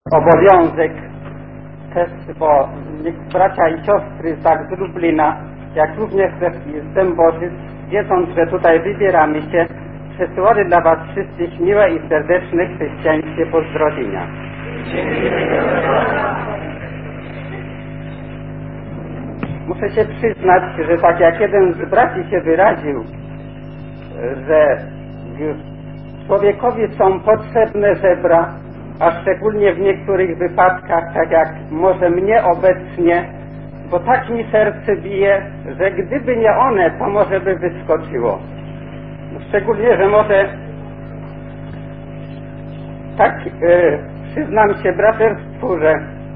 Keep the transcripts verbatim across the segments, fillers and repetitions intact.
obowiązek też, bo bracia i siostry tak z Lublina, jak również z Dębożyc, wiedząc, że tutaj wybieramy się, przesyłali dla Was wszystkich miłe i serdeczne chrześcijańskie pozdrowienia. Muszę się przyznać, że tak jak jeden z braci się wyraził, że człowiekowi są potrzebne żebra, a szczególnie w niektórych wypadkach, tak jak może mnie obecnie, bo tak mi serce bije, że gdyby nie one, to może by wyskoczyło. Szczególnie, że może tak e, przyznam się braterstwu, że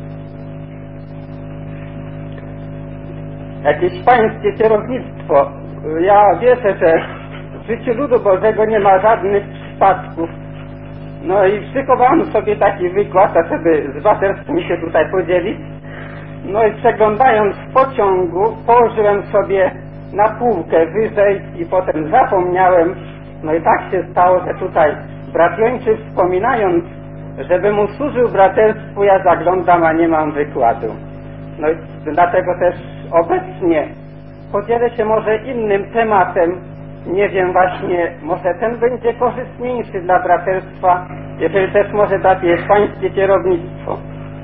jakieś pańskie kierownictwo, ja wierzę, że w życiu ludu Bożego nie ma żadnych przypadków. No i szykowałem sobie taki wykład, żeby z braterstwem się tutaj podzielić. No i przeglądając w pociągu, położyłem sobie na półkę wyżej i potem zapomniałem. No i tak się stało, że tutaj brat Jończy, wspominając, żeby mu służył braterstwu, ja zaglądam, a nie mam wykładu. No i dlatego też obecnie podzielę się może innym tematem. Nie wiem, właśnie może ten będzie korzystniejszy dla braterstwa, jeżeli też może takie jest pańskie kierownictwo.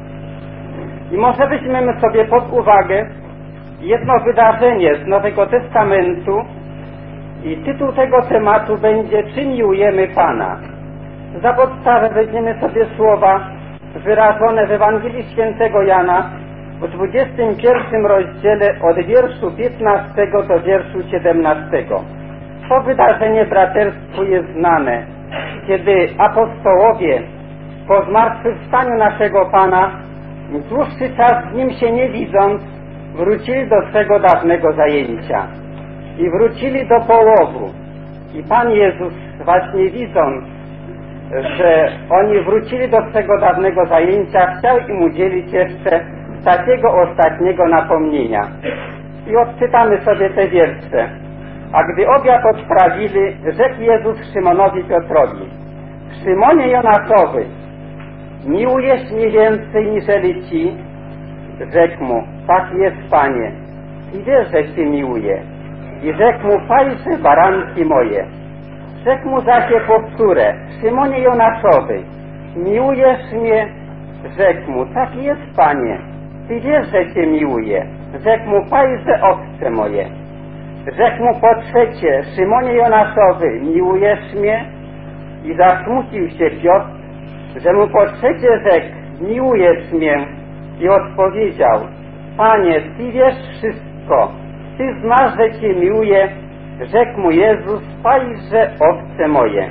I może weźmiemy sobie pod uwagę jedno wydarzenie z Nowego Testamentu i tytuł tego tematu będzie: Czy miłujemy Pana? Za podstawę weźmiemy sobie słowa wyrażone w Ewangelii Świętego Jana w dwudziestym pierwszym rozdziale od wierszu piętnastego do wierszu siedemnastego. To wydarzenie braterstwu jest znane, kiedy apostołowie po zmartwychwstaniu naszego Pana, dłuższy czas z Nim się nie widząc, wrócili do swego dawnego zajęcia i wrócili do połowu. I Pan Jezus, właśnie widząc, że oni wrócili do swego dawnego zajęcia, chciał im udzielić jeszcze takiego ostatniego napomnienia. I odczytamy sobie te wiersze. A gdy obiad odprawili, rzekł Jezus Szymonowi Piotrowi: Szymonie Jonaszowy, miłujesz mnie więcej niżeli ci? Rzekł mu: tak jest, Panie, i wiesz, że Cię miłuję. I rzekł mu: pajże baranki moje. Rzekł mu zaś je powtórę: Szymonie Jonaszowy, miłujesz mnie? Rzekł mu: tak jest, Panie, Ty wiesz, że Cię miłuję. Rzekł mu: pajże owce moje. Rzekł mu po trzecie: Szymonie Jonaszowy, miłujesz mnie? I zasmucił się Piotr, że mu po trzecie rzekł: miłujesz mnie? I odpowiedział: Panie, Ty wiesz wszystko, Ty znasz, że Cię miłuję. Rzekł mu Jezus: pajże owce moje.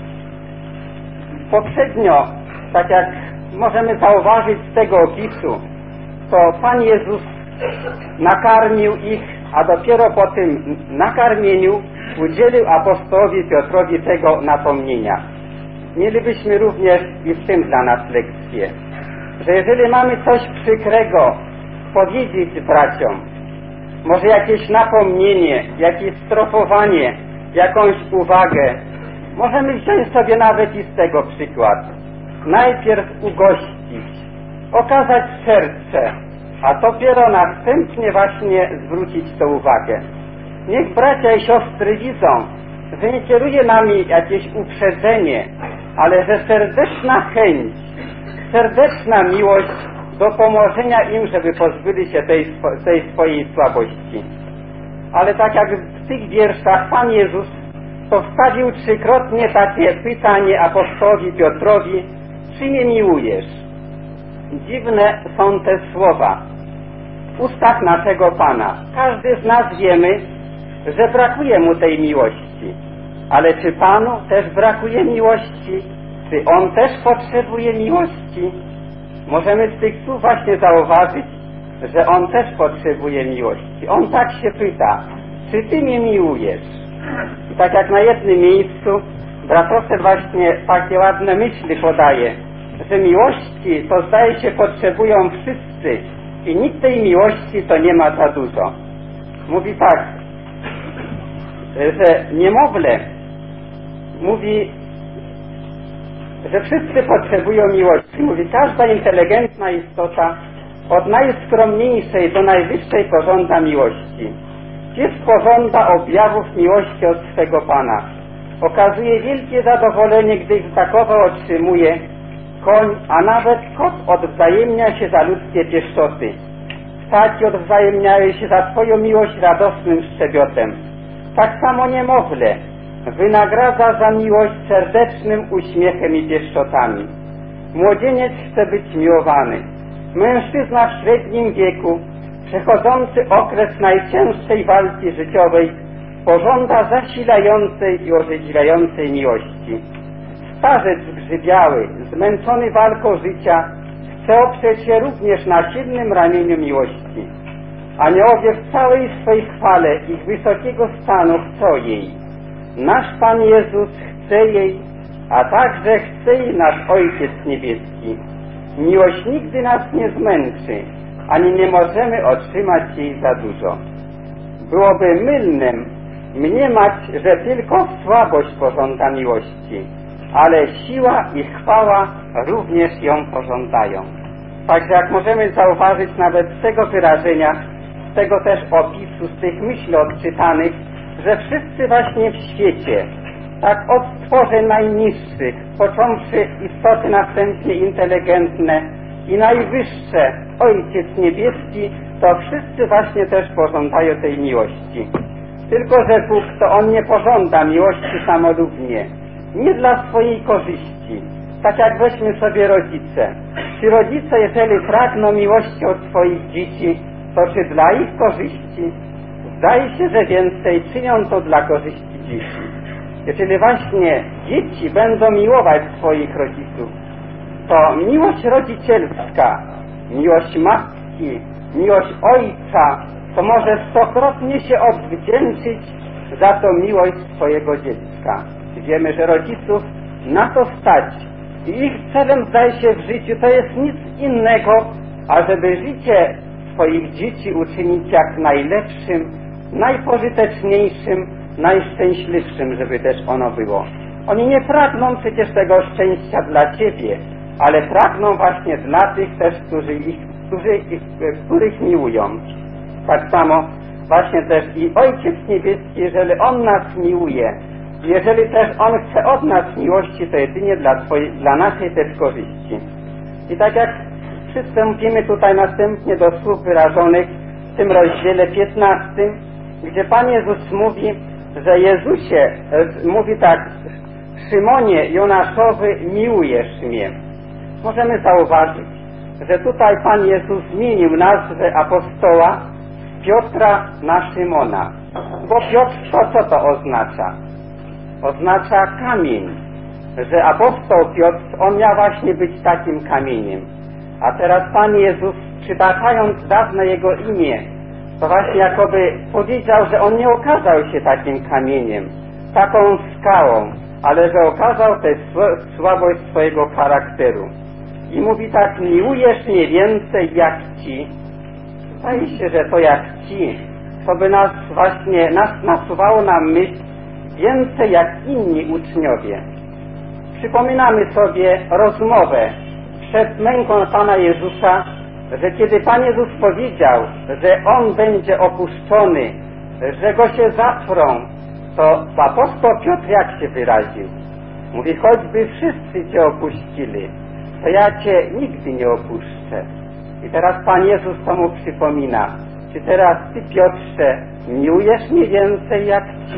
Poprzednio, tak jak możemy zauważyć z tego opisu, to Pan Jezus nakarmił ich, a dopiero po tym nakarmieniu udzielił apostołowi Piotrowi tego napomnienia. Mielibyśmy również i w tym dla nas lekcję, że jeżeli mamy coś przykrego powiedzieć braciom, może jakieś napomnienie, jakieś strofowanie, jakąś uwagę, możemy wziąć sobie nawet i z tego przykład. Najpierw ugościć, okazać serce, a dopiero następnie właśnie zwrócić tę uwagę. Niech bracia i siostry widzą, że nie kieruje nami jakieś uprzedzenie, ale że serdeczna chęć, serdeczna miłość do pomożenia im, żeby pozbyli się tej, tej swojej słabości. Ale tak jak w tych wierszach Pan Jezus postawił trzykrotnie takie pytanie apostołowi Piotrowi: czy mnie miłujesz? Dziwne są te słowa w ustach naszego Pana. Każdy z nas wiemy, że brakuje mu tej miłości. Ale czy Panu też brakuje miłości? Czy On też potrzebuje miłości? Możemy z tych słów właśnie zauważyć, że On też potrzebuje miłości. On tak się pyta: czy Ty mnie miłujesz? I tak jak na jednym miejscu bratosel właśnie takie ładne myśli podaje, że miłości to zdaje się potrzebują wszyscy i nikt tej miłości to nie ma za dużo. Mówi tak, że niemowlę, mówi, że wszyscy potrzebują miłości. Mówi, każda inteligentna istota od najskromniejszej do najwyższej pożąda miłości. Jest pożąda objawów miłości od swego Pana. Okazuje wielkie zadowolenie, gdy ich takowo otrzymuje. Koń, a nawet kot odwzajemnia się za ludzkie pieszczoty. Ptaki odwzajemniają się za Twoją miłość radosnym szczebiotem. Tak samo niemowlę wynagradza za miłość serdecznym uśmiechem i pieszczotami. Młodzieniec chce być miłowany. Mężczyzna w średnim wieku, przechodzący okres najcięższej walki życiowej, pożąda zasilającej i orzeźwiającej miłości. Starzec zgrzybiały, zmęczony walką życia, chce oprzeć się również na silnym ramieniu miłości. Aniołowie w całej swej chwale ich wysokiego stanu chcą jej. Nasz Pan Jezus chce jej, a także chce jej nasz Ojciec Niebieski. Miłość nigdy nas nie zmęczy, ani nie możemy otrzymać jej za dużo. Byłoby mylnym mniemać, że tylko słabość pożąda miłości, ale siła i chwała również ją pożądają. Także jak możemy zauważyć nawet z tego wyrażenia, z tego też opisu, z tych myśli odczytanych, że wszyscy właśnie w świecie, tak od stworzeń najniższych, począwszy istoty następnie inteligentne i najwyższe, Ojciec Niebieski, to wszyscy właśnie też pożądają tej miłości. Tylko że Bóg to On nie pożąda miłości samolubnie, nie dla swojej korzyści. Tak jak weźmy sobie rodzice. Czy rodzice, jeżeli pragną miłości od swoich dzieci, to czy dla ich korzyści? Zdaje się, że więcej czynią to dla korzyści dzieci. Jeżeli właśnie dzieci będą miłować swoich rodziców, to miłość rodzicielska, miłość matki, miłość ojca, to może stokrotnie się odwdzięczyć za tą miłość swojego dziecka. Wiemy, że rodziców na to stać i ich celem, zdaje się, w życiu to jest nic innego, ażeby życie swoich dzieci uczynić jak najlepszym, najpożyteczniejszym, najszczęśliwszym, żeby też ono było. Oni nie pragną przecież tego szczęścia dla Ciebie, ale pragną właśnie dla tych też, którzy ich, którzy ich, których miłują. Tak samo właśnie też i Ojciec Niebieski, jeżeli On nas miłuje, jeżeli też On chce od nas miłości, to jedynie dla, twojej, dla naszej też korzyści. I tak jak przystąpimy tutaj następnie do słów wyrażonych w tym rozdziale piętnastym, gdzie Pan Jezus mówi, że Jezusie, mówi tak, Szymonie Jonaszowy, miłujesz mnie. Możemy zauważyć, że tutaj Pan Jezus zmienił nazwę apostoła Piotra na Szymona. Bo Piotr to co to oznacza? Oznacza kamień, że apostoł Piotr, on miał właśnie być takim kamieniem. A teraz Pan Jezus, przytaczając dawne Jego imię, to właśnie jakoby powiedział, że On nie okazał się takim kamieniem, taką skałą, ale że okazał tę słabość swojego charakteru. I mówi tak, miłujesz mnie więcej jak ci. Zdaje się, że to jak ci, to by nas właśnie, nas nasuwało na myśl więcej jak inni uczniowie. Przypominamy sobie rozmowę przed męką Pana Jezusa, że kiedy Pan Jezus powiedział, że On będzie opuszczony, że Go się zaprą, to apostoł Piotr jak się wyraził? Mówi, choćby wszyscy Cię opuścili, to ja Cię nigdy nie opuszczę. I teraz Pan Jezus to mu przypomina, czy teraz Ty, Piotrze, miłujesz mnie więcej jak Ci?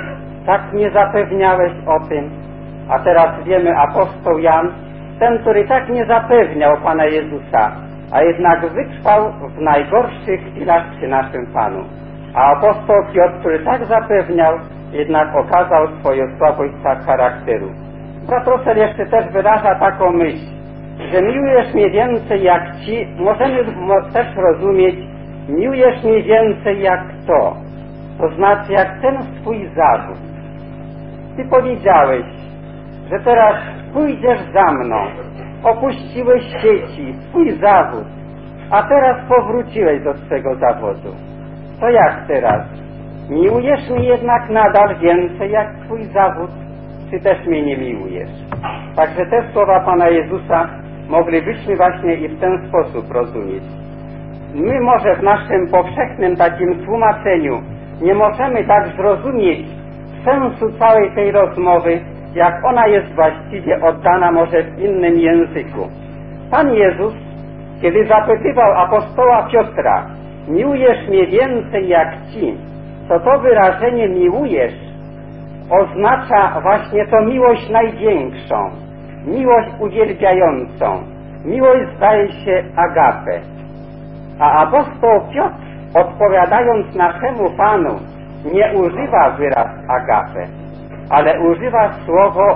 Tak mnie zapewniałeś o tym. A teraz wiemy, apostoł Jan, ten, który tak nie zapewniał Pana Jezusa, a jednak wytrwał w najgorszych chwilach przy naszym Panu. A apostoł Piotr, który tak zapewniał, jednak okazał swoją słabość charakteru. Brat jeszcze też wyraża taką myśl, że miłujesz mnie więcej jak ci, możemy też rozumieć, miłujesz mnie więcej jak to. To znaczy jak ten swój zawód. Ty powiedziałeś, że teraz pójdziesz za mną, opuściłeś sieci, swój zawód, a teraz powróciłeś do swego zawodu. To jak teraz? Miłujesz mnie jednak nadal więcej jak twój zawód? czy też mnie nie miłujesz? Także te słowa Pana Jezusa moglibyśmy właśnie i w ten sposób rozumieć. My może w naszym powszechnym takim tłumaczeniu nie możemy tak zrozumieć sensu całej tej rozmowy, jak ona jest właściwie oddana może w innym języku. Pan Jezus, kiedy zapytywał apostoła Piotra, miłujesz mnie więcej jak ci, to to wyrażenie miłujesz oznacza właśnie to miłość największą, miłość uwielbiającą, miłość zdaje się agapę. A apostoł Piotr, odpowiadając naszemu Panu, nie używa wyraz agapę, ale używa słowo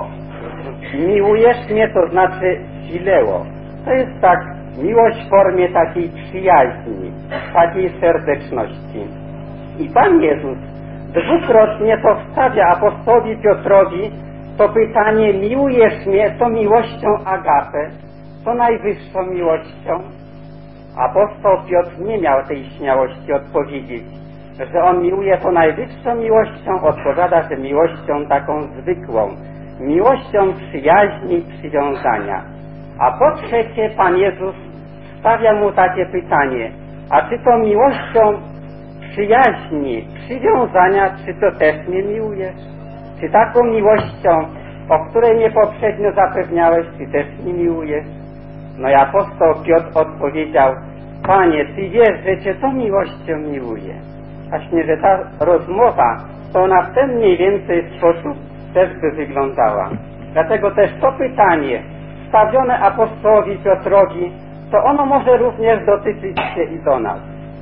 miłujesz mnie, to znaczy phileo. To jest tak miłość w formie takiej przyjaźni, takiej serdeczności. I Pan Jezus dwukrotnie to wstawia apostołowi Piotrowi to pytanie miłujesz mnie, to miłością agapę, to najwyższą miłością. Apostoł Piotr nie miał tej śmiałości odpowiedzieć, że on miłuje to najwyższą miłością, odpowiada, że miłością taką zwykłą, miłością przyjaźni i przywiązania. A po trzecie Pan Jezus stawia mu takie pytanie, a czy to miłością przyjaźni, przywiązania, czy to też mnie miłujesz? Czy taką miłością, o której mnie poprzednio zapewniałeś, czy też mnie miłujesz? No i apostoł Piotr odpowiedział, Panie, Ty wiesz, że Cię tą miłością miłuję. Właśnie, że ta rozmowa, to ona w ten mniej więcej sposób też by wyglądała. Dlatego też to pytanie stawione apostołowi Piotrowi, to ono może również dotyczyć się i do nas.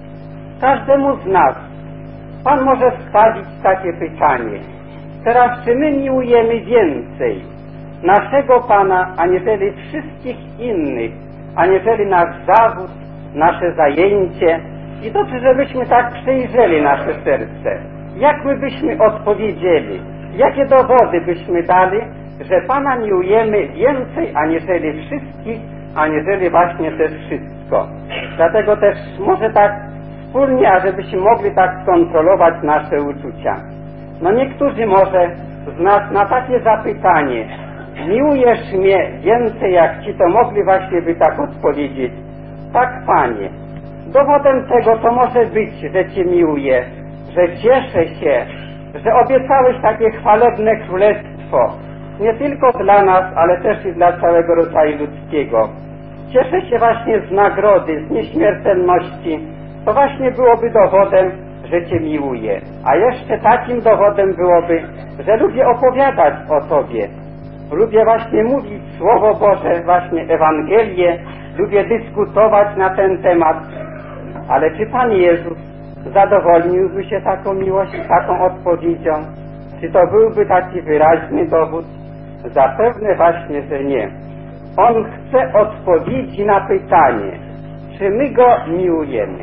Każdemu z nas Pan może stawić takie pytanie. Teraz, czy my miłujemy więcej naszego Pana, aniżeli wszystkich innych, aniżeli nasz zawód, nasze zajęcie? I to, czy żebyśmy tak przejrzeli nasze serce. Jak my byśmy odpowiedzieli? Jakie dowody byśmy dali, że Pana miłujemy więcej, aniżeli wszystkich, aniżeli właśnie też wszystko? Dlatego też może tak wspólnie, ażebyśmy mogli tak skontrolować nasze uczucia. No niektórzy może z nas na takie zapytanie miłujesz mnie więcej jak Ci, to mogli właśnie by tak odpowiedzieć. Tak, Panie. Dowodem tego to może być, że Cię miłuję, że cieszę się, że obiecałeś takie chwalebne królestwo, nie tylko dla nas, ale też i dla całego rodzaju ludzkiego. Cieszę się właśnie z nagrody, z nieśmiertelności. To właśnie byłoby dowodem, że Cię miłuję. A jeszcze takim dowodem byłoby, że lubię opowiadać o Tobie. Lubię właśnie mówić Słowo Boże, właśnie Ewangelię, lubię dyskutować na ten temat. Ale czy Pan Jezus zadowolniłby się taką miłością, taką odpowiedzią? Czy to byłby taki wyraźny dowód? Zapewne właśnie, że nie. On chce odpowiedzi na pytanie, czy my Go miłujemy.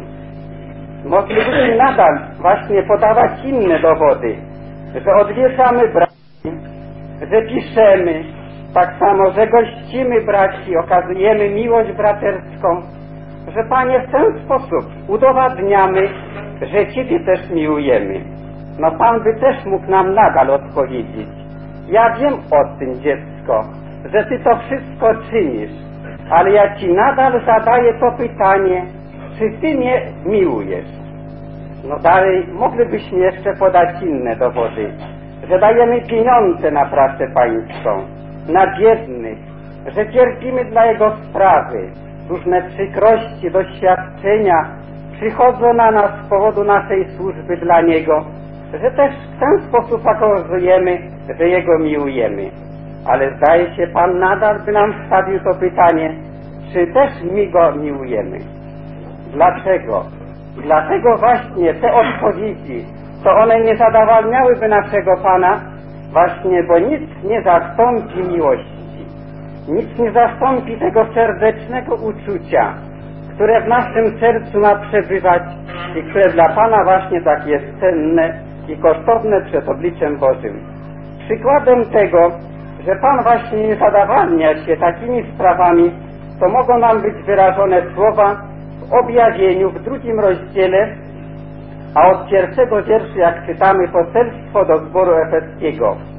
Moglibyśmy nadal właśnie podawać inne dowody, że odwiedzamy braci, że piszemy, tak samo, że gościmy braci, okazujemy miłość braterską, że Panie w ten sposób udowadniamy, że Ciebie też miłujemy. No Pan by też mógł nam nadal odpowiedzieć. Ja wiem o tym, dziecko, że Ty to wszystko czynisz, ale ja Ci nadal zadaję to pytanie, czy Ty mnie miłujesz? No dalej moglibyśmy jeszcze podać inne dowody, że dajemy pieniądze na pracę pańską, na biednych, że cierpimy dla Jego sprawy, różne przykrości, doświadczenia przychodzą na nas z powodu naszej służby dla Niego, że też w ten sposób pokazujemy, że Jego miłujemy. Ale zdaje się, Pan nadal by nam stawił to pytanie, czy też my Go miłujemy. Dlaczego? Dlatego właśnie te odpowiedzi, to one nie zadowalniałyby naszego Pana, właśnie, bo nic nie zastąpi miłości. Nic nie zastąpi tego serdecznego uczucia, które w naszym sercu ma przebywać i które dla Pana właśnie tak jest cenne i kosztowne przed obliczem Bożym. Przykładem tego, że Pan właśnie nie zadowalnia się takimi sprawami, to mogą nam być wyrażone słowa w objawieniu w drugim rozdziale, a od pierwszego wierszu, jak czytamy, poselstwo do zboru efeskiego.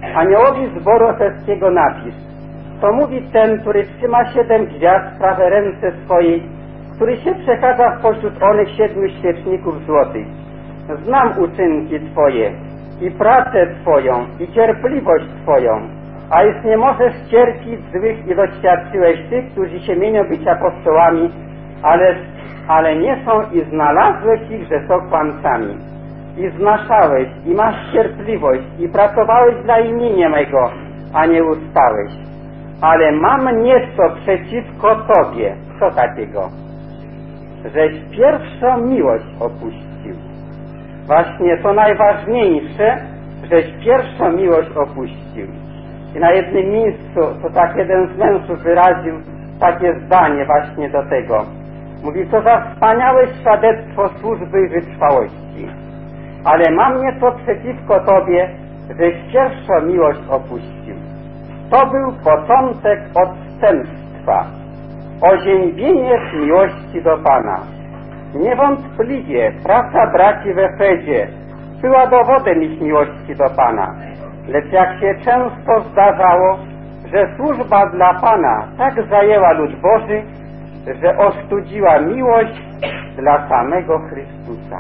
aniołowi zboru efeskiego napis. To mówi ten, który trzyma siedem gwiazd w prawej ręce swojej, który się przechadza spośród onych siedmiu świeczników złotych. Znam uczynki Twoje i pracę Twoją i cierpliwość Twoją, a już nie możesz cierpić złych i doświadczyłeś tych, którzy się mienią być apostołami, ale, ale nie są i znalazłeś ich, że są kłamcami. I znaszałeś i masz cierpliwość i pracowałeś dla imienia mego, a nie ustałeś. Ale mam nieco przeciwko Tobie. Co takiego? Żeś pierwszą miłość opuścił. Właśnie to najważniejsze, żeś pierwszą miłość opuścił. I na jednym miejscu to tak jeden z mężów wyraził takie zdanie właśnie do tego. Mówi, co za wspaniałe świadectwo służby i wytrwałości. Ale mam nieco przeciwko Tobie, żeś pierwszą miłość opuścił. To był początek odstępstwa, oziębienie z miłości do Pana. Niewątpliwie praca braci w Efezie była dowodem ich miłości do Pana. Lecz jak się często zdarzało, że służba dla Pana tak zajęła lud Boży, że ostudziła miłość dla samego Chrystusa.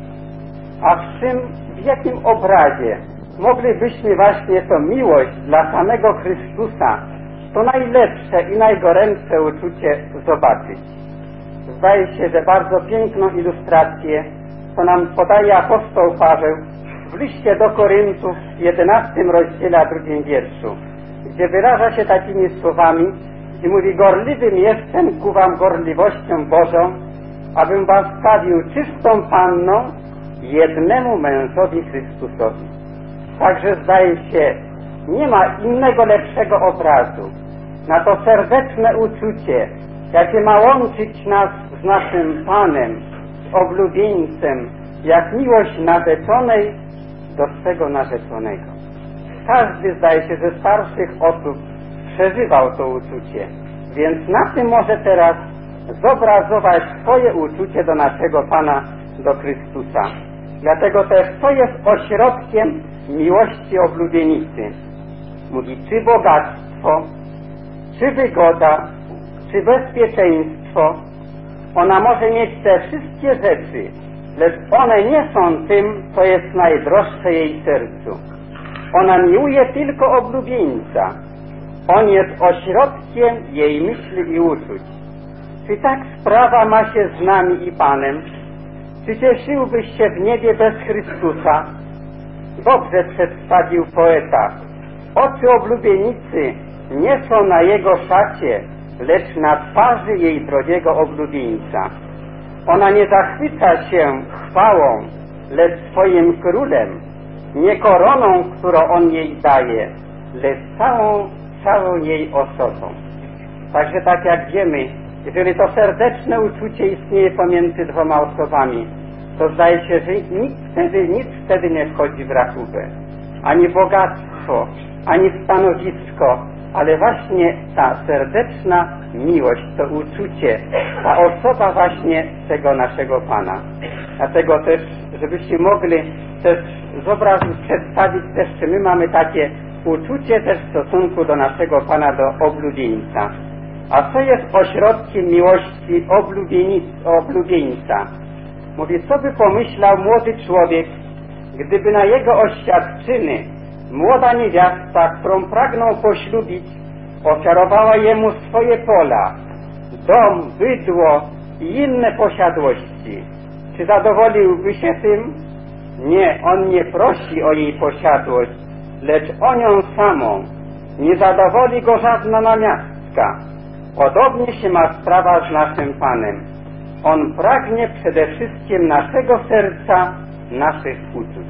A w czym, w jakim obrazie moglibyśmy właśnie tę miłość dla samego Chrystusa, to najlepsze i najgorętsze uczucie zobaczyć? Zdaje się, że bardzo piękną ilustrację to nam podaje apostoł Paweł w liście do Koryntów w jedenastym rozdziale, a drugim wierszu, gdzie wyraża się takimi słowami i mówi: gorliwym jestem ku wam gorliwością Bożą, abym was stawił czystą panną jednemu mężowi Chrystusowi. Także zdaje się, nie ma innego lepszego obrazu na to serdeczne uczucie, jakie ma łączyć nas z naszym Panem, z oblubieńcem, jak miłość narzeczonej do swego narzeczonego. Każdy, zdaje się, ze starszych osób przeżywał to uczucie, więc na tym może teraz zobrazować swoje uczucie do naszego Pana, do Chrystusa. Dlatego też co jest ośrodkiem miłości oblubienicy? Mówi, czy bogactwo, czy wygoda, czy bezpieczeństwo. Ona może mieć te wszystkie rzeczy, lecz one nie są tym, co jest najdroższe jej sercu. Ona miłuje tylko oblubieńca. On jest ośrodkiem jej myśli i uczuć. Czy tak sprawa ma się z nami i Panem? Czy cieszyłbyś się w niebie bez Chrystusa? Dobrze przedstawił poeta. Oczy oblubienicy nie są na jego szacie, lecz na twarzy jej drogiego oblubieńca. Ona nie zachwyca się chwałą, lecz swoim królem, nie koroną, którą on jej daje, lecz całą, całą jej osobą. Także tak jak wiemy, jeżeli to serdeczne uczucie istnieje pomiędzy dwoma osobami, to zdaje się, że nic wtedy, nic wtedy nie wchodzi w rachubę. Ani bogactwo, ani stanowisko, ale właśnie ta serdeczna miłość, to uczucie, ta osoba właśnie tego naszego Pana. Dlatego też, żebyście mogli też z obrazu przedstawić też, czy my mamy takie uczucie też w stosunku do naszego Pana, do oblubieńca. A co jest ośrodkiem miłości oblubieńca? Mówi, co by pomyślał młody człowiek, gdyby na jego oświadczyny młoda niewiasta, którą pragnął poślubić, ofiarowała jemu swoje pola, dom, bydło i inne posiadłości. Czy zadowoliłby się tym? Nie, on nie prosi o jej posiadłość, lecz o nią samą. Nie zadowoli go żadna namiastka. Podobnie się ma sprawa z naszym Panem. On pragnie przede wszystkim naszego serca, naszych uczuć.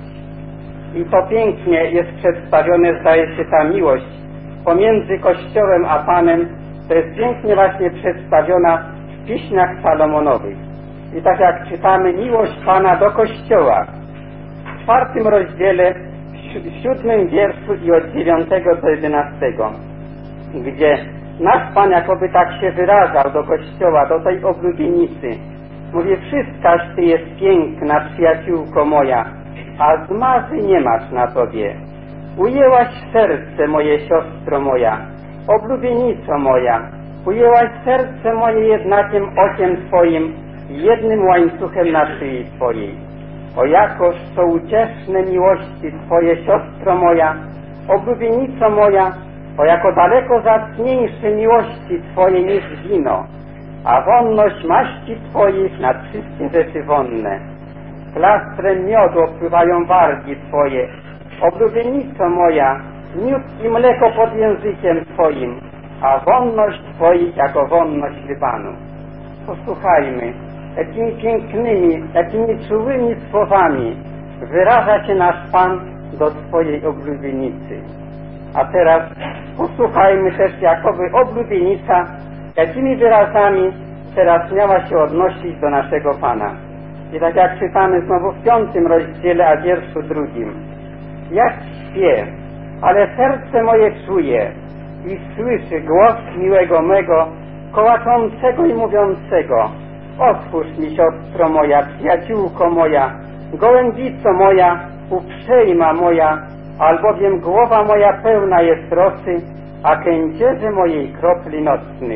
I to pięknie jest przedstawione, zdaje się, ta miłość pomiędzy Kościołem a Panem, to jest pięknie właśnie przedstawiona w piśniach Salomonowych. I tak jak czytamy miłość Pana do Kościoła w czwartym rozdziale, w siódmym wierszu i od dziewiątego do jedenastego, gdzie nasz Pan jakoby tak się wyrażał do Kościoła, do tej oblubienicy. Mówi, wszystkaś Ty jest piękna, przyjaciółko moja, a zmazy nie masz na Tobie. Ujęłaś serce moje, siostro moja, oblubienico moja, ujęłaś serce moje jednakiem okiem Twoim, jednym łańcuchem na szyi Twojej. O jakoż to ucieszne miłości Twoje, siostro moja, oblubienico moja, o jako daleko zacniejsze miłości Twoje niż wino, a wonność maści Twoich nad wszystkie rzeczy wonne. Plastrem miodu opływają wargi Twoje, oblubienico moja, miód i mleko pod językiem Twoim, a wonność Twoich jako wonność Libanu. Posłuchajmy, jakimi pięknymi, jakimi czułymi słowami wyraża się nasz Pan do swojej oblubienicy. A teraz posłuchajmy też, jakoby oblubienica, jakimi wyrazami teraz miała się odnosić do naszego Pana. I tak jak czytamy znowu w piątym rozdziale, a wierszu drugim. Jak śpię, ale serce moje czuje i słyszy głos miłego mego, kołaczącego i mówiącego: otwórz mi, siostro moja, przyjaciółko moja, gołębico moja, uprzejma moja, albowiem głowa moja pełna jest rosy, a kędzierze mojej kropli nocnych.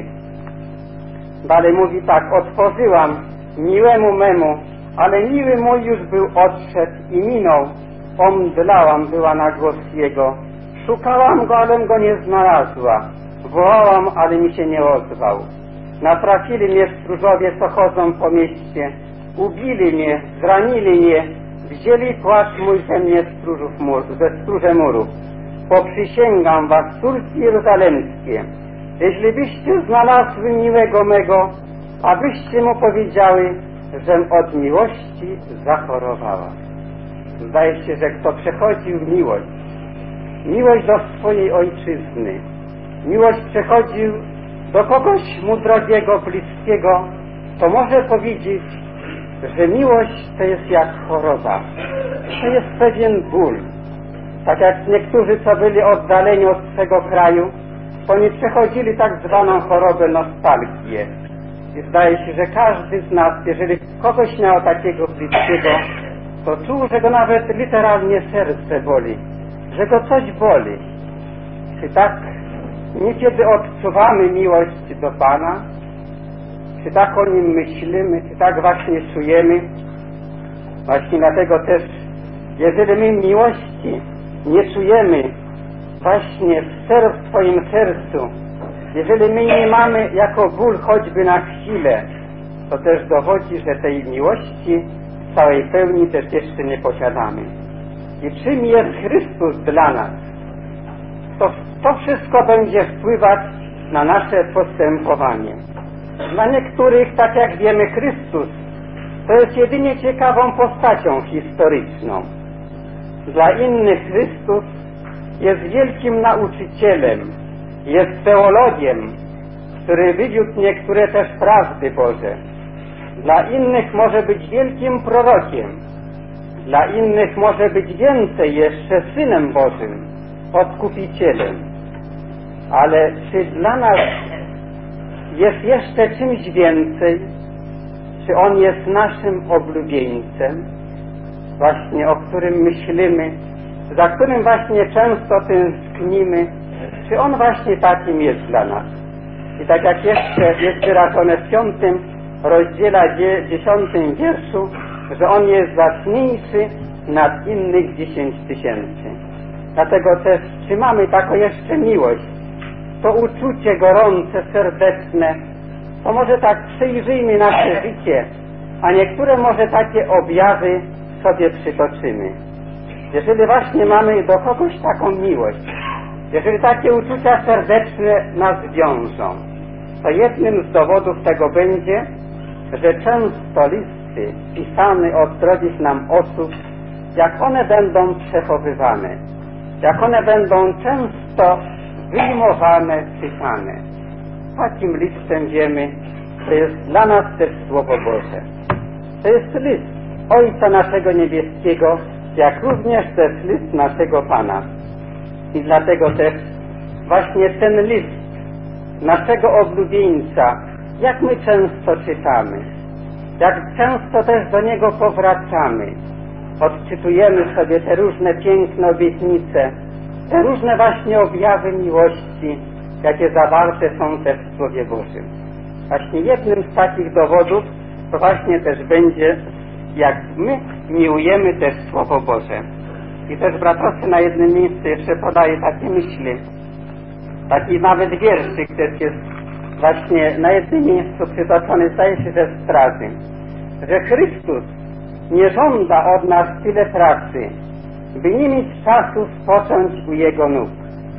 Dalej mówi tak: otworzyłam miłemu memu, ale miły mój już był odszedł i minął. Omdlałam była na głos jego, szukałam go, alem go nie znalazła, wołałam, ale mi się nie odezwał. Natrafili mnie stróżowie, co chodzą po mieście, ubili mnie, zranili mnie, wzięli płaszcz mój ze mnie stróżów mur, ze stróże murów. Poprzysięgam was, córki jeruzalemskie, jeśli byście znalazły miłego mego, abyście mu powiedziały, żem od miłości zachorowała. Zdaje się, że kto przechodził miłość, miłość do swojej ojczyzny, miłość przechodził do kogoś mu drogiego, bliskiego, to może powiedzieć, że miłość to jest jak choroba, to jest pewien ból. Tak jak niektórzy, co byli oddaleni od swego kraju, to oni przechodzili tak zwaną chorobę nostalgię. I zdaje się, że każdy z nas, jeżeli kogoś miał takiego bliskiego, to czuł, że go nawet literalnie serce boli, że go coś boli. Czy tak niekiedy odczuwamy miłość do Pana? Czy tak o Nim myślimy? Czy tak właśnie czujemy? Właśnie dlatego też, jeżeli my miłości nie czujemy właśnie w, ser w swoim sercu, jeżeli my nie mamy jako ból choćby na chwilę, to też dowodzi, że tej miłości w całej pełni też jeszcze nie posiadamy. I czym jest Chrystus dla nas? To, to wszystko będzie wpływać na nasze postępowanie. Dla niektórych, tak jak wiemy, Chrystus to jest jedynie ciekawą postacią historyczną. Dla innych Chrystus jest wielkim nauczycielem, jest teologiem, który wywiódł niektóre też prawdy Boże. Dla innych może być wielkim prorokiem, dla innych może być więcej jeszcze Synem Bożym, Odkupicielem. Ale czy dla nas jest jeszcze czymś więcej? Czy On jest naszym oblubieńcem, właśnie o którym myślimy, za którym właśnie często tęsknimy? Czy On właśnie takim jest dla nas? I tak jak jeszcze jest wyrażone w piątym rozdziale, dziesiątym wierszu, że On jest zacniejszy nad innych dziesięć tysięcy. Dlatego też, czy mamy taką jeszcze miłość, to uczucie gorące, serdeczne, to może tak przyjrzyjmy nasze życie, a niektóre może takie objawy sobie przytoczymy. Jeżeli właśnie mamy do kogoś taką miłość, jeżeli takie uczucia serdeczne nas wiążą, to jednym z dowodów tego będzie, że często listy pisane od drogich nam osób, jak one będą przechowywane, jak one będą często wyjmowane, czytane. Takim listem wiemy, to jest dla nas też Słowo Boże. To jest list Ojca naszego Niebieskiego, jak również też list naszego Pana. I dlatego też właśnie ten list naszego oblubieńca, jak my często czytamy, jak często też do niego powracamy, odczytujemy sobie te różne piękne obietnice, te różne właśnie objawy miłości, jakie zawarte są też w Słowie Bożym. Właśnie jednym z takich dowodów to właśnie też będzie, jak my miłujemy też Słowo Boże. I też bratowcy na jednym miejscu jeszcze podaje takie myśli, taki nawet wierszyk też jest właśnie na jednym miejscu przytoczony, zdaje się, ze straży, że Chrystus nie żąda od nas tyle pracy, by nie mieć czasu spocząć u Jego nóg.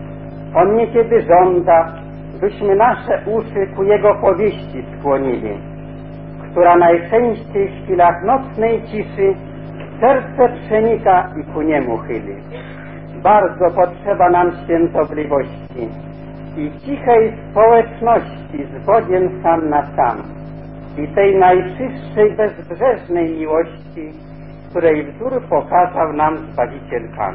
On niekiedy żąda, byśmy nasze uszy ku Jego powieści skłonili, która najczęściej w chwilach nocnej ciszy serce przenika i ku Niemu chyli. Bardzo potrzeba nam świętobliwości i cichej społeczności z Bogiem sam na sam i tej najczystszej, bezbrzeżnej miłości, której wzór pokazał nam Zbawiciel Pan.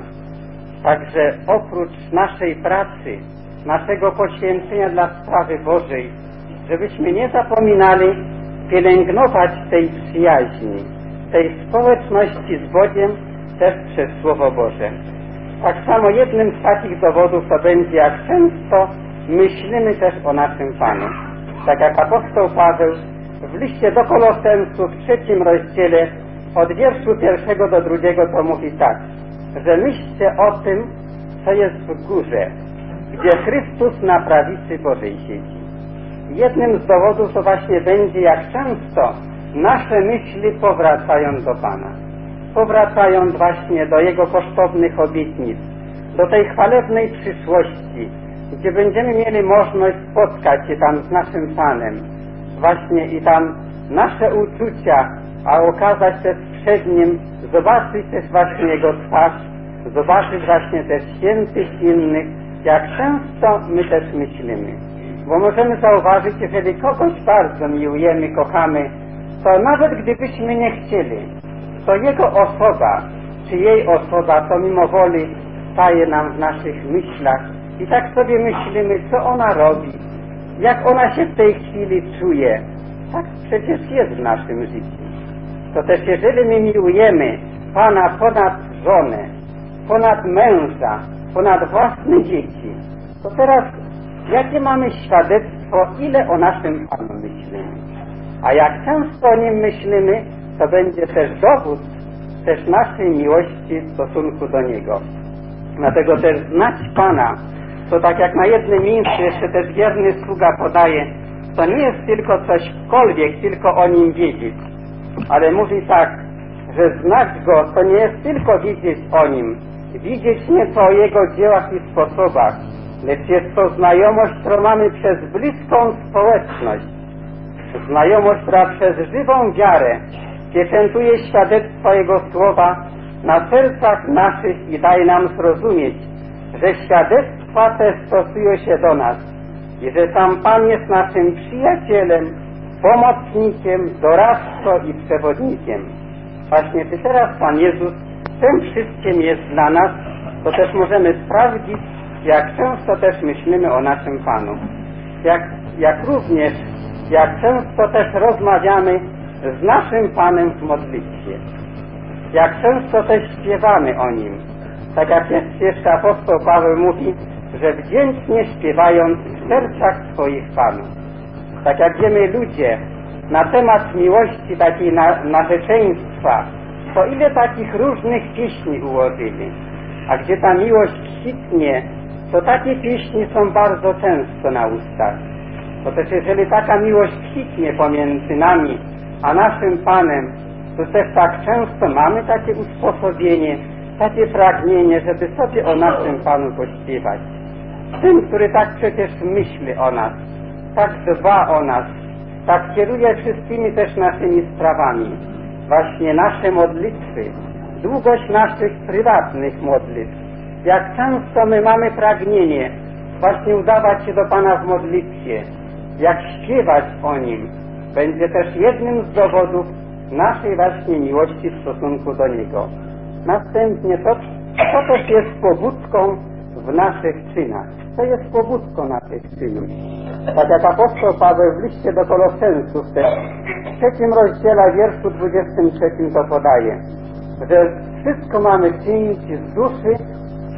Także oprócz naszej pracy, naszego poświęcenia dla sprawy Bożej, żebyśmy nie zapominali pielęgnować tej przyjaźni, tej społeczności z Bogiem też przez Słowo Boże. Tak samo jednym z takich dowodów to będzie, jak często myślimy też o naszym Panu. Tak jak apostoł Paweł w liście do Kolosensów w trzecim rozdziale od wierszu pierwszego do drugiego to mówi tak, że myślcie o tym, co jest w górze, gdzie Chrystus na prawicy Bożej siedzi. Jednym z dowodów to właśnie będzie, jak często nasze myśli powracają do Pana. Powracają właśnie do Jego kosztownych obietnic, do tej chwalebnej przyszłości, gdzie będziemy mieli możliwość spotkać się tam z naszym Panem. Właśnie i tam nasze uczucia, a okazać też przed Nim, zobaczyć też właśnie Jego twarz, zobaczyć właśnie też świętych innych, jak często my też myślimy. Bo możemy zauważyć, jeżeli kogoś bardzo miłujemy, kochamy, to nawet gdybyśmy nie chcieli, to Jego osoba, czy jej osoba, to mimo woli staje nam w naszych myślach i tak sobie myślimy, co ona robi, jak ona się w tej chwili czuje. Tak przecież jest w naszym życiu. To też jeżeli my miłujemy Pana ponad żonę, ponad męża, ponad własne dzieci, to teraz jakie mamy świadectwo, ile o naszym Panu myślimy? A jak często o Nim myślimy, to będzie też dowód też naszej miłości w stosunku do Niego. Dlatego też znać Pana, to tak jak na jednym miejscu jeszcze też wierny sługa podaje, to nie jest tylko cośkolwiek, tylko o Nim wiedzieć. Ale mówi tak, że znać Go to nie jest tylko wiedzieć o Nim, widzieć nieco o Jego dziełach i sposobach, lecz jest to znajomość, którą mamy przez bliską społeczność. Znajomość, która przez żywą wiarę pieczętuje świadectwo Jego słowa na sercach naszych i daje nam zrozumieć, że świadectwa te stosują się do nas i że sam Pan jest naszym przyjacielem, pomocnikiem, doradcą i przewodnikiem. Właśnie Ty teraz, Pan Jezus, tym wszystkim jest dla nas, to też możemy sprawdzić, jak często też myślimy o naszym Panu. Jak, jak również, jak często też rozmawiamy z naszym Panem w modlitwie. Jak często też śpiewamy o Nim. Tak jak jest jeszcze apostoł Paweł mówi, że wdzięcznie śpiewając w sercach swoich Panu. Tak jak wiemy ludzie na temat miłości takiej na, narzeczeństwa, to ile takich różnych pieśni ułożyli. A gdzie ta miłość kwitnie, to takie pieśni są bardzo często na ustach. Bo też jeżeli taka miłość kwitnie pomiędzy nami a naszym Panem, to też tak często mamy takie usposobienie, takie pragnienie, żeby sobie o naszym Panu pośpiewać. Tym, który tak przecież myśli o nas, tak dba o nas, tak kieruje wszystkimi też naszymi sprawami. Właśnie nasze modlitwy, długość naszych prywatnych modlitw. Jak często my mamy pragnienie właśnie udawać się do Pana w modlitwie, jak śpiewać o Nim, będzie też jednym z dowodów naszej właśnie miłości w stosunku do Niego. Następnie to, to też jest pobudką w naszych czynach. To jest pobudką naszych czynów. Tak jak apostoł Paweł w liście do Kolosensów też w trzecim rozdziale, wierszu dwudziestym trzecim to podaje, że wszystko mamy czynić z duszy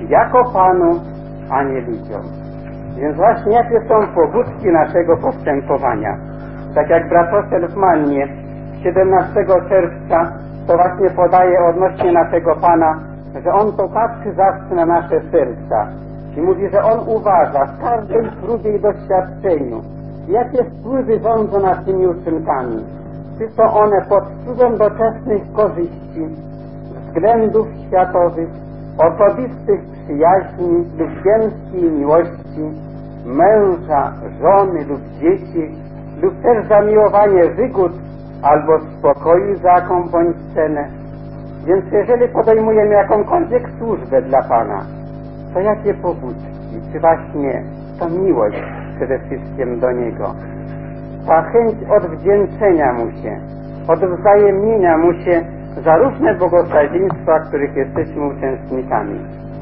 jako Panu, a nie ludziom. Więc właśnie jakie są pobudki naszego postępowania. Tak jak brat Ossel w Mannie siedemnastego czerwca to właśnie podaje odnośnie naszego Pana, że On to patrzy zawsze na nasze serca i mówi, że On uważa w każdej próbie i doświadczeniu, jakie wpływy rządzą naszymi uczynkami. Czy to one pod wpływem doczesnych korzyści, względów światowych, osobistych przyjaźni lub ziemskiej miłości, męża, żony lub dzieci, lub też zamiłowanie wygód albo spokoju za jaką bądź cenę. Więc jeżeli podejmujemy jakąkolwiek służbę dla Pana, to jakie pobudki? Czy właśnie to miłość przede wszystkim do Niego? Ta chęć odwdzięczenia Mu się, odwzajemnienia Mu się za różne błogosławieństwa, których jesteśmy uczestnikami.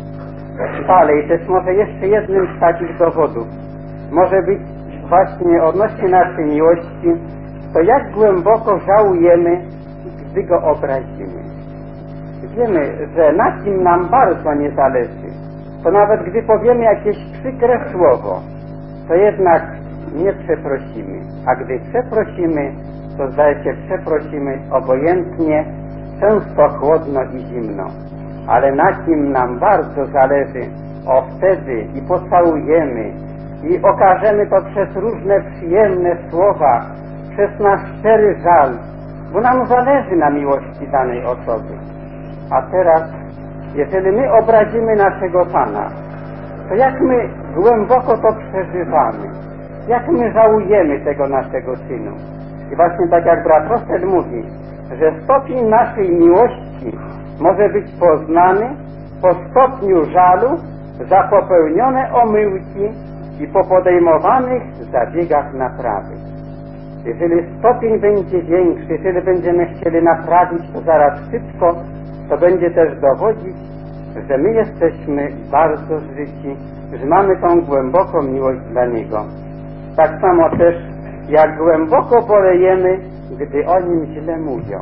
Dalej też może jeszcze jednym z takich dowodów może być właśnie odnośnie naszej miłości, to jak głęboko żałujemy, gdy Go obrazimy. Wiemy, że na kim nam bardzo nie zależy, to nawet gdy powiemy jakieś przykre słowo, to jednak nie przeprosimy. A gdy przeprosimy, to zdaje się przeprosimy obojętnie, często chłodno i zimno. Ale na kim nam bardzo zależy, o wtedy i pocałujemy i okażemy to przez różne przyjemne słowa, przez nasz szczery żal, bo nam zależy na miłości danej osoby. A teraz, jeżeli my obrazimy naszego Pana, to jak my głęboko to przeżywamy, jak my żałujemy tego naszego czynu. I właśnie tak jak brat Ossel mówi, że stopień naszej miłości może być poznany po stopniu żalu za popełnione omyłki i po podejmowanych zabiegach naprawy. Jeżeli stopień będzie większy, jeżeli będziemy chcieli naprawić to zaraz szybko, to będzie też dowodzić, że my jesteśmy bardzo życi, że mamy tą głęboką miłość dla Niego. Tak samo też, jak głęboko bolejemy, gdy o Nim źle mówią.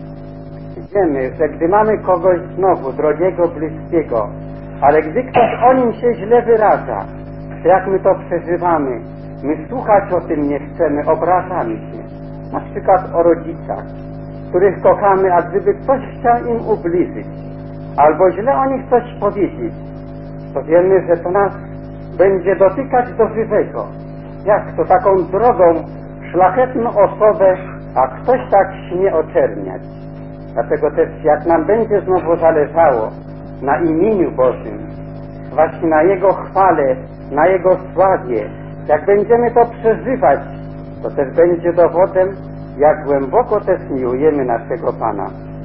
Wiemy, że gdy mamy kogoś znowu, drogiego, bliskiego, ale gdy ktoś o Nim się źle wyraża, to jak my to przeżywamy, my słuchać o tym nie chcemy, obrażamy się. Na przykład o rodzicach, których kochamy, a gdyby ktoś chciał im ubliżyć, albo źle o nich coś powiedzieć, to wiemy, że to nas będzie dotykać do żywego. Jak to taką drogą, szlachetną osobę, a ktoś tak śmie oczerniać. Dlatego też, jak nam będzie znowu zależało na imieniu Bożym, właśnie na Jego chwale, na Jego sławie, jak będziemy to przeżywać, to też będzie dowodem, jak głęboko też miłujemy naszego Pana.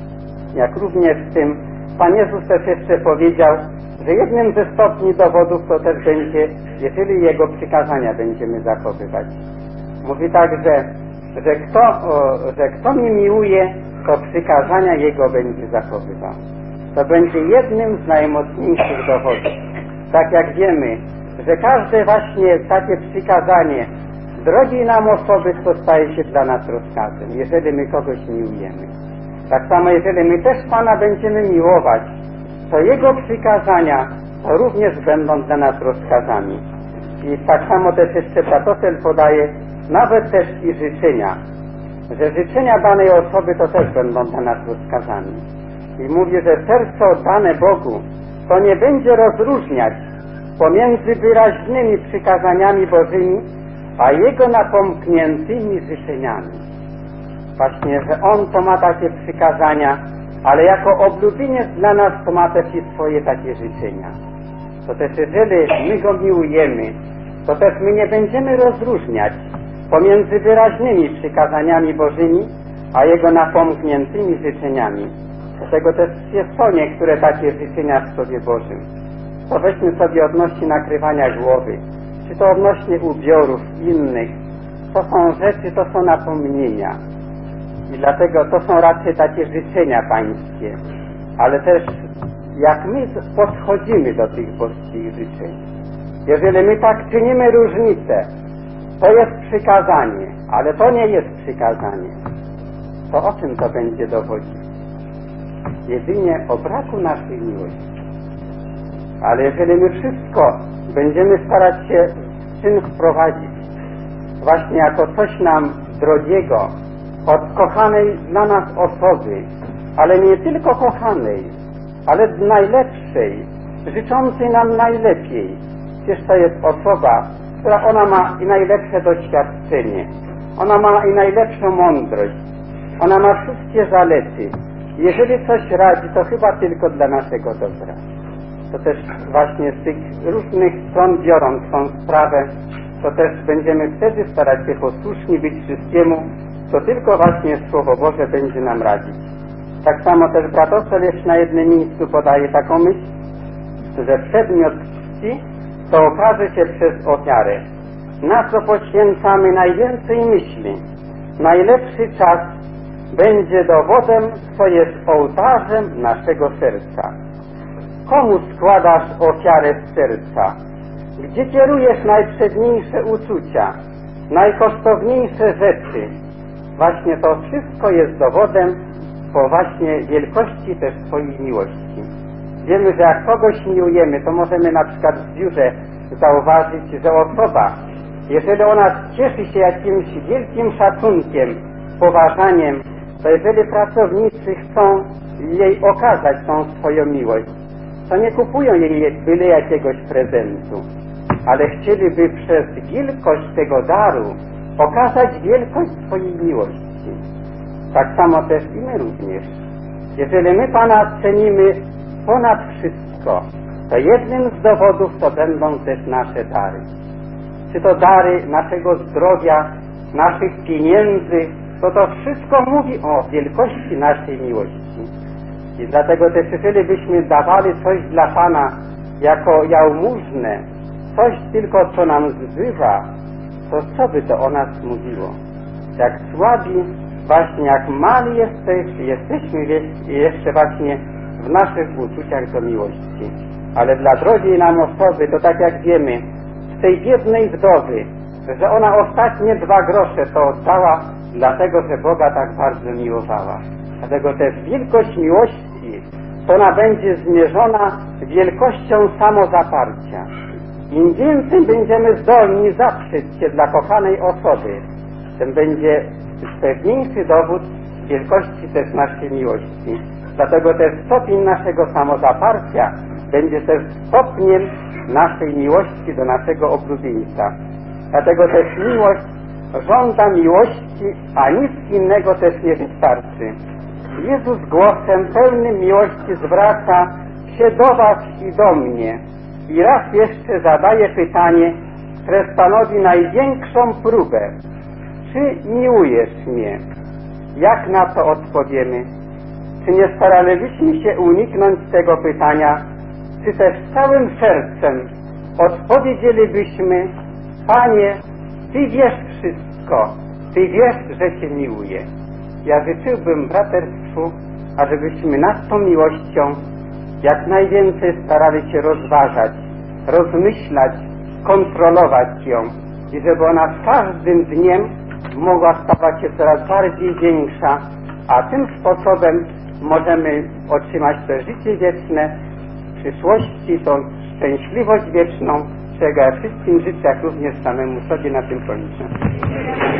Jak również w tym Pan Jezus też jeszcze powiedział, że jednym ze stopni dowodów to też będzie, jeżeli Jego przykazania będziemy zachowywać. Mówi tak, że, że, kto, o, że kto mnie miłuje, to przykazania Jego będzie zachowywał. To będzie jednym z najmocniejszych dowodów. Tak jak wiemy, że każde właśnie takie przykazanie drogiej nam osoby, to staje się dla nas rozkazem, jeżeli my kogoś miłujemy. Tak samo jeżeli my też Pana będziemy miłować, to Jego przykazania to również będą dla nas rozkazami. I tak samo też jeszcze brat Ossel podaje nawet też i życzenia, że życzenia danej osoby to też będą dla nas rozkazami. I mówi, że serce oddane Bogu to nie będzie rozróżniać pomiędzy wyraźnymi przykazaniami Bożymi, a Jego napomkniętymi życzeniami. Właśnie, że On to ma takie przykazania, ale jako oblubieniec dla nas to ma też i swoje takie życzenia. To też jeżeli my Go miłujemy, to też my nie będziemy rozróżniać pomiędzy wyraźnymi przykazaniami Bożymi, a Jego napomkniętymi życzeniami. Dlatego też są niektóre takie życzenia w Słowie Bożym. To weźmy sobie odnośnie nakrywania głowy, czy to odnośnie ubiorów innych. To są rzeczy, to są napomnienia. I dlatego to są raczej takie życzenia pańskie. Ale też jak my podchodzimy do tych boskich życzeń, jeżeli my tak czynimy różnicę, to jest przykazanie, ale to nie jest przykazanie, to o czym to będzie dowodzić? Jedynie o braku naszej miłości. Ale jeżeli my wszystko będziemy starać się w czyn wprowadzić właśnie jako coś nam drogiego, od kochanej dla nas osoby, ale nie tylko kochanej, ale najlepszej, życzącej nam najlepiej. Przecież to jest osoba, która ona ma i najlepsze doświadczenie, ona ma i najlepszą mądrość, ona ma wszystkie zalety. Jeżeli coś radzi, to chyba tylko dla naszego dobra. To też właśnie z tych różnych stron biorąc tą sprawę, to też będziemy wtedy starać się posłuszni być wszystkiemu, co tylko właśnie Słowo Boże będzie nam radzić. Tak samo też brat Ocel jeszcze na jednym miejscu podaje taką myśl, że przedmiot czci to okaże się przez ofiarę. Na co poświęcamy najwięcej myśli, najlepszy czas będzie dowodem, co jest ołtarzem naszego serca. Komu składasz ofiarę z serca? Gdzie kierujesz najprzedniejsze uczucia, najkosztowniejsze rzeczy? Właśnie to wszystko jest dowodem po właśnie wielkości też swojej miłości. Wiemy, że jak kogoś miłujemy, to możemy na przykład w biurze zauważyć, że osoba, jeżeli ona cieszy się jakimś wielkim szacunkiem, poważaniem, to jeżeli pracownicy chcą jej okazać tą swoją miłość, to nie kupują jej byle jakiegoś prezentu, ale chcieliby przez wielkość tego daru okazać wielkość swojej miłości. Tak samo też i my również. Jeżeli my Pana cenimy ponad wszystko, to jednym z dowodów to będą też nasze dary. Czy to dary naszego zdrowia, naszych pieniędzy, to to wszystko mówi o wielkości naszej miłości. I dlatego też jeżeli byśmy dawali coś dla Pana jako jałmużnę, coś tylko co nam zbywa, to co by to o nas mówiło? Jak słabi, właśnie jak mali jesteś, jesteśmy jeszcze właśnie w naszych uczuciach do miłości. Ale dla drogiej nam osoby, to tak jak wiemy, z tej biednej wdowy, że ona ostatnie dwa grosze to oddała, dlatego że Boga tak bardzo miłowała. Dlatego też wielkość miłości, to ona będzie zmierzona wielkością samozaparcia. Im więcej będziemy zdolni zaprzeć się dla kochanej osoby, tym będzie pewniejszy dowód wielkości też naszej miłości. Dlatego też stopień naszego samozaparcia będzie też stopniem naszej miłości do naszego oblubieńca. Dlatego też miłość żąda miłości, a nic innego też nie wystarczy. Jezus głosem pełnym miłości zwraca się do was i do mnie i raz jeszcze zadaje pytanie, które stanowi największą próbę. Czy miłujesz mnie? Jak na to odpowiemy? Czy nie staralibyśmy się uniknąć tego pytania, czy też całym sercem odpowiedzielibyśmy: Panie, Ty wiesz wszystko, Ty wiesz, że Cię miłuję. Ja życzyłbym braterstwu, ażebyśmy nad tą miłością jak najwięcej starali się rozważać, rozmyślać, kontrolować ją i żeby ona z każdym dniem mogła stawać się coraz bardziej większa, a tym sposobem możemy otrzymać to życie wieczne, w przyszłości tą szczęśliwość wieczną, czego ja wszystkim życzę, jak również samemu sobie na tym kończę.